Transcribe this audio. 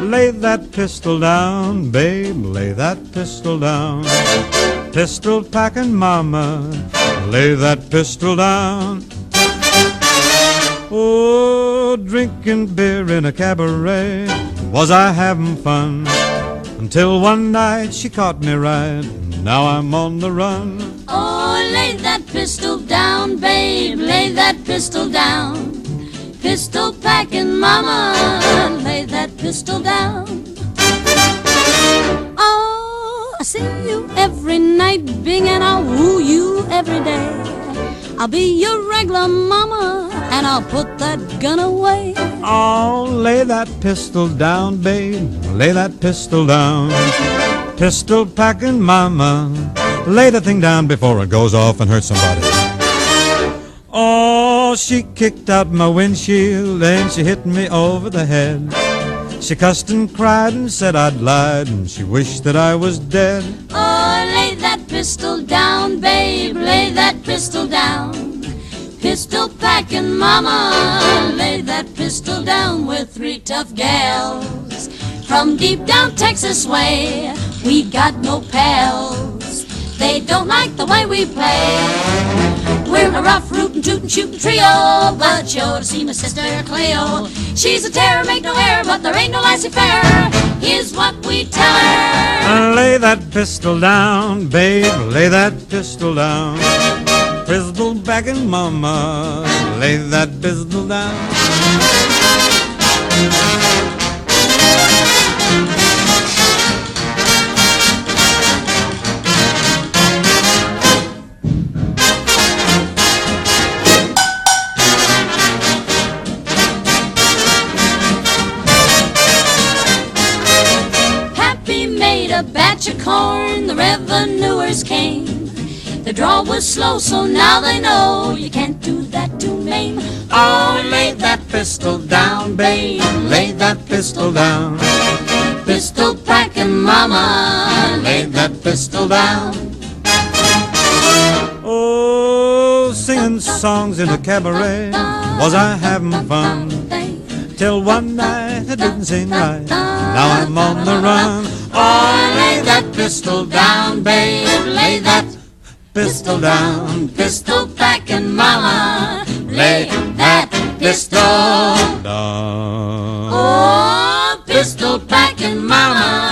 Lay that pistol down, babe, lay that pistol down. Pistol packing mama, lay that pistol down. Oh, drinking beer in a cabaret, was I having fun? Until one night she caught me right, now I'm on the run. Oh, lay that pistol down, babe, lay that pistol down. Pistol packing mama, lay that pistol down. Oh, I see you every night, Bing, and I'll woo you every day. I'll be your regular mama, and I'll put that gun away. Oh, lay that pistol down, babe, lay that pistol down. Pistol packing mama, lay the thing down before it goes off and hurts somebody. Oh, she kicked out my windshield and she hit me over the head. She cussed and cried and said I'd lied, and she wished that I was dead. Oh, lay that pistol down, babe, lay that pistol down. Pistol packing mama, lay that pistol down. We're three tough gals from deep down Texas way. We got no pals, they don't like the way we play. We're a rough, rootin', tootin', shootin' trio, but you ought to see my sister Cleo. She's a terror, make no error, but there ain't no laissez-faire. Here's what we tell her. Lay that pistol down, babe, lay that pistol down. Pistol packing mama, lay that pistol down. A batch of corn, the revenuers came. The draw was slow, so now they know you can't do that to Maine. Oh, lay that pistol down, babe, lay that pistol down. Pistol packing mama, lay that pistol down. Oh, singing songs in a cabaret, was I having fun? Till one night I didn't sing right, now I'm on the run. Oh, lay that pistol down, babe, lay that pistol down. Pistol packing mama, Lay that pistol down. Oh, pistol packing mama.